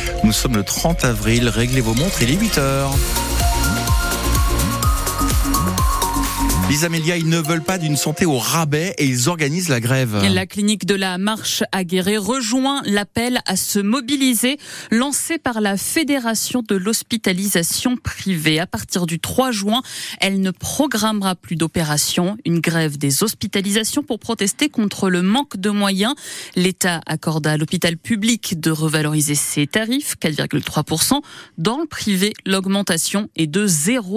Nous sommes le 30 avril. Réglez vos montres, il est 8h. Lisa Melia, ils ne veulent pas d'une santé au rabais et ils organisent la grève. La clinique de la Marche à Guéret rejoint l'appel à se mobiliser lancé par la Fédération de l'hospitalisation privée. À partir du 3 juin, elle ne programmera plus d'opérations. Une grève des hospitalisations pour protester contre le manque de moyens. L'État accorde à l'hôpital public de revaloriser ses tarifs, 4,3%. Dans le privé, l'augmentation est de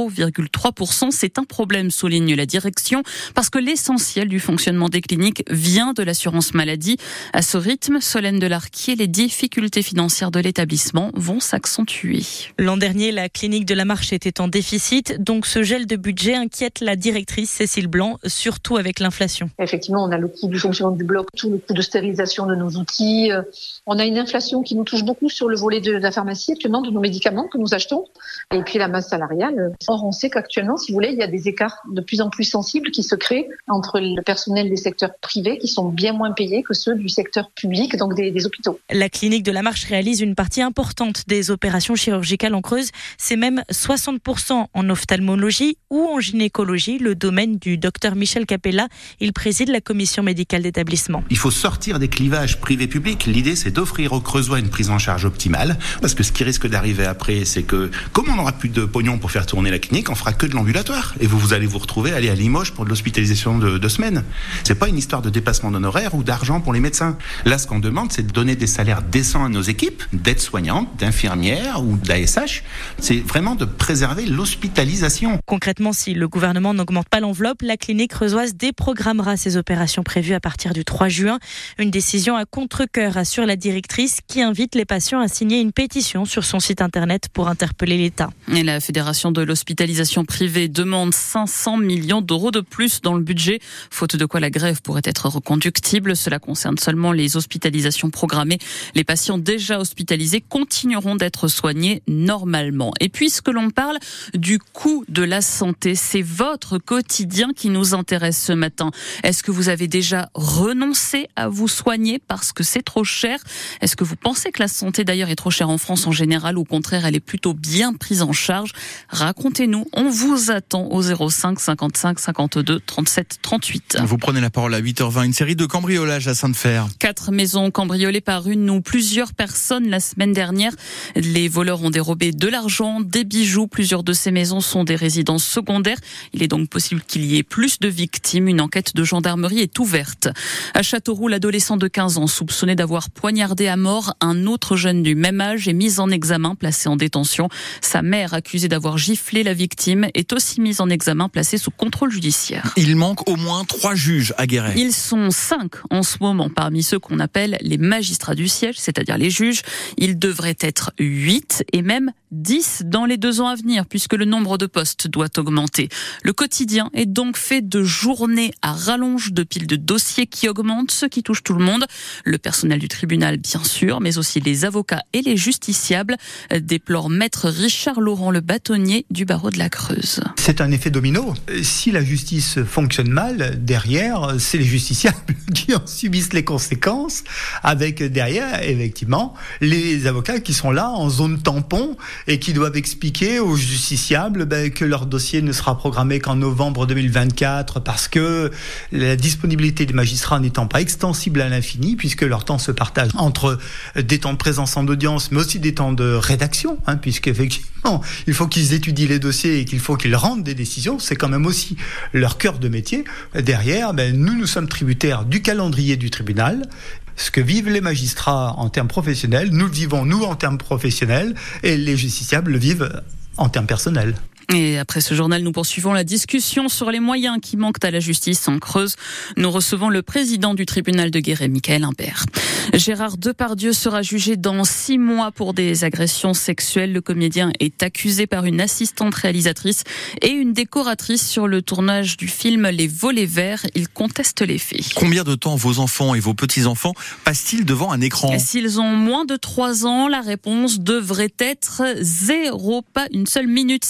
0,3%. C'est un problème, souligne la direction, parce que l'essentiel du fonctionnement des cliniques vient de l'assurance maladie. À ce rythme, Solène Delarquier, les difficultés financières de l'établissement vont s'accentuer. L'an dernier, la clinique de la Marche était en déficit, donc ce gel de budget inquiète la directrice Cécile Blanc, surtout avec l'inflation. Effectivement, on a le coût du fonctionnement du bloc, tout le coût de stérilisation de nos outils. On a une inflation qui nous touche beaucoup sur le volet de la pharmacie actuellement, de nos médicaments que nous achetons. Et puis la masse salariale. Or, on sait qu'actuellement, si vous voulez, il y a des écarts de plus en plus sensibles qui se créent entre le personnel des secteurs privés qui sont bien moins payés que ceux du secteur public, donc des hôpitaux. La clinique de la Marche réalise une partie importante des opérations chirurgicales en Creuse. C'est même 60% en ophtalmologie ou en gynécologie, le domaine du docteur Michel Capella. Il préside la commission médicale d'établissement. Il faut sortir des clivages privé-public. L'idée, c'est d'offrir aux Creusois une prise en charge optimale. Parce que ce qui risque d'arriver après, c'est que, comme on n'aura plus de pognon pour faire tourner la clinique, on fera que de l'ambulatoire. Et vous allez vous retrouver à aller à Limoges pour de l'hospitalisation de 2 semaines. C'est pas une histoire de dépassement d'honoraires ou d'argent pour les médecins. Là, ce qu'on demande, c'est de donner des salaires décents à nos équipes, d'aides-soignantes, d'infirmières ou d'ASH. C'est vraiment de préserver l'hospitalisation. Concrètement, si le gouvernement n'augmente pas l'enveloppe, la clinique creusoise déprogrammera ses opérations prévues à partir du 3 juin. Une décision à contre-cœur, assure la directrice, qui invite les patients à signer une pétition sur son site internet pour interpeller l'État. Et la Fédération de l'hospitalisation privée demande 500 millions d'euros de plus dans le budget, faute de quoi la grève pourrait être reconductible. Cela concerne seulement les hospitalisations programmées. Les patients déjà hospitalisés continueront d'être soignés normalement. Et puisque l'on parle du coût de la santé, c'est votre quotidien qui nous intéresse ce matin. Est-ce que vous avez déjà renoncé à vous soigner parce que c'est trop cher? Est-ce que vous pensez que la santé d'ailleurs est trop chère en France en général ou au contraire elle est plutôt bien prise en charge? Racontez-nous, on vous attend au 05 55 52 37 38. Vous prenez la parole à 8h20, une série de cambriolages à Sainte-Fer. 4 maisons cambriolées par une ou plusieurs personnes la semaine dernière. Les voleurs ont dérobé de l'argent, des bijoux. Plusieurs de ces maisons sont des résidences secondaires. Il est donc possible qu'il y ait plus de victimes. Une enquête de gendarmerie est ouverte. À Châteauroux, l'adolescent de 15 ans soupçonné d'avoir poignardé à mort un autre jeune du même âge est mis en examen, placé en détention. Sa mère, accusée d'avoir giflé la victime, est aussi mise en examen, placée sous contrôle judiciaire. Il manque au moins 3 juges à Guéret. Ils sont 5 en ce moment parmi ceux qu'on appelle les magistrats du siège, c'est-à-dire les juges. Ils devraient être 8 et même 10 dans les 2 ans à venir, puisque le nombre de postes doit augmenter. Le quotidien est donc fait de journées à rallonge, de piles de dossiers qui augmentent, ce qui touche tout le monde. Le personnel du tribunal, bien sûr, mais aussi les avocats et les justiciables, déplore maître Richard Laurent, le bâtonnier du barreau de la Creuse. C'est un effet domino. Si la justice fonctionne mal, derrière, c'est les justiciables qui en subissent les conséquences, avec derrière, effectivement, les avocats qui sont là en zone tampon et qui doivent expliquer aux justiciables que leur dossier ne sera programmé qu'en novembre 2024 parce que la disponibilité des magistrats n'étant pas extensible à l'infini, puisque leur temps se partage entre des temps de présence en audience, mais aussi des temps de rédaction, puisqu'effectivement, il faut qu'ils étudient les dossiers et qu'il faut qu'ils rendent des décisions. C'est quand même aussi leur cœur de métier. Derrière, nous sommes tributaires du calendrier du tribunal. Ce que vivent les magistrats en termes professionnels, nous le vivons, nous, en termes professionnels, et les justiciables le vivent en termes personnels. Et après ce journal, nous poursuivons la discussion sur les moyens qui manquent à la justice en Creuse. Nous recevons le président du tribunal de Guéret, Michael Imbert. Gérard Depardieu sera jugé dans 6 mois pour des agressions sexuelles. Le comédien est accusé par une assistante réalisatrice et une décoratrice sur le tournage du film Les Volets Verts. Il conteste les faits. Combien de temps vos enfants et vos petits-enfants passent-ils devant un écran? S'ils ont moins de 3 ans, la réponse devrait être 0, pas une seule minute. C'est ce que dit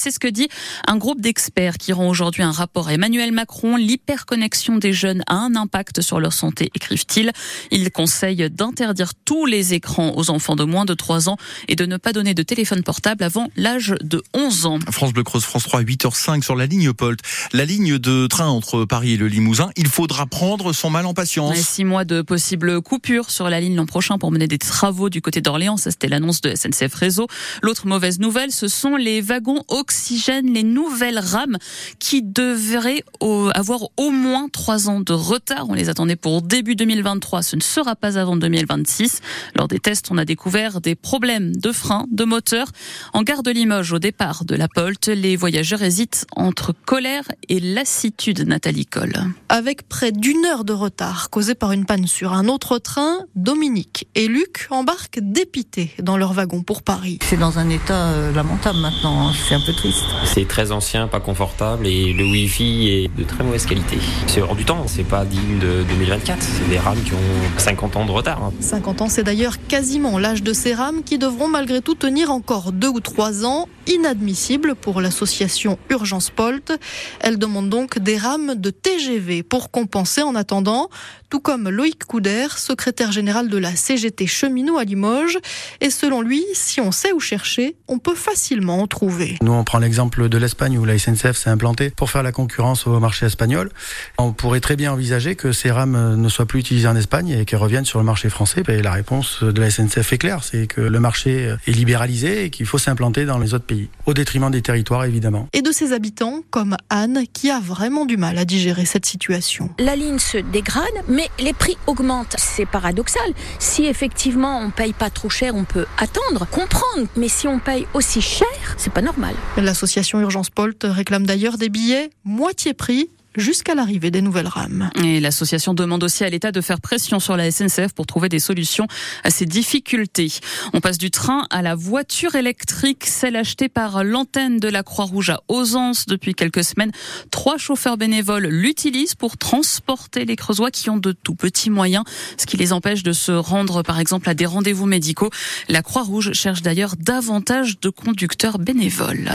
aussi un groupe d'experts qui rend aujourd'hui un rapport à Emmanuel Macron. L'hyperconnexion des jeunes a un impact sur leur santé, écrivent-ils. Ils conseillent d'interdire tous les écrans aux enfants de moins de 3 ans et de ne pas donner de téléphone portable avant l'âge de 11 ans. France Bleu Creuse, France 3, 8h05 sur la ligne Polt. La ligne de train entre Paris et le Limousin, il faudra prendre son mal en patience. 6 mois de possibles coupures sur la ligne l'an prochain pour mener des travaux du côté d'Orléans. Ça, c'était l'annonce de SNCF Réseau. L'autre mauvaise nouvelle, ce sont les wagons oxygène, les nouvelles rames qui devraient avoir au moins 3 ans de retard. On les attendait pour début 2023. Ce ne sera pas avant 2026. Lors des tests, on a découvert des problèmes de frein, de moteur. En gare de Limoges, au départ de la Polt, les voyageurs hésitent entre colère et lassitude, Nathalie Coll. Avec près d'1 heure de retard causé par une panne sur un autre train, Dominique et Luc embarquent dépités dans leur wagon pour Paris. C'est dans un état lamentable maintenant, c'est un peu triste. C'est très ancien, pas confortable et le Wi-Fi est de très mauvaise qualité. C'est hors du temps, c'est pas digne de 2024, c'est des rames qui ont 50 ans de retard. 50 ans, c'est d'ailleurs quasiment l'âge de ces rames qui devront malgré tout tenir encore 2 ou 3 ans, inadmissible pour l'association Urgence Polt. Elle demande donc des rames de TGV pour compenser en attendant, tout comme Loïc Couder, secrétaire général de la CGT cheminot à Limoges. Et selon lui, si on sait où chercher, on peut facilement en trouver. Nous, on prend l'exemple de l'Espagne où la SNCF s'est implantée pour faire la concurrence au marché espagnol. On pourrait très bien envisager que ces rames ne soient plus utilisées en Espagne et qu'elles reviennent sur le marché français. Et la réponse de la SNCF est claire, c'est que le marché est libéralisé et qu'il faut s'implanter dans les autres pays, au détriment des territoires évidemment. Et de ses habitants, comme Anne, qui a vraiment du mal à digérer cette situation. La ligne se dégrade, mais les prix augmentent. C'est paradoxal. Si effectivement on paye pas trop cher, on peut attendre, comprendre. Mais si on paye aussi cher, c'est pas normal. L'association Urgence Polt réclame d'ailleurs des billets moitié prix jusqu'à l'arrivée des nouvelles rames. Et l'association demande aussi à l'État de faire pression sur la SNCF pour trouver des solutions à ces difficultés. On passe du train à la voiture électrique, celle achetée par l'antenne de la Croix-Rouge à Ausens depuis quelques semaines. 3 chauffeurs bénévoles l'utilisent pour transporter les Creusois qui ont de tout petits moyens, ce qui les empêche de se rendre par exemple à des rendez-vous médicaux. La Croix-Rouge cherche d'ailleurs davantage de conducteurs bénévoles.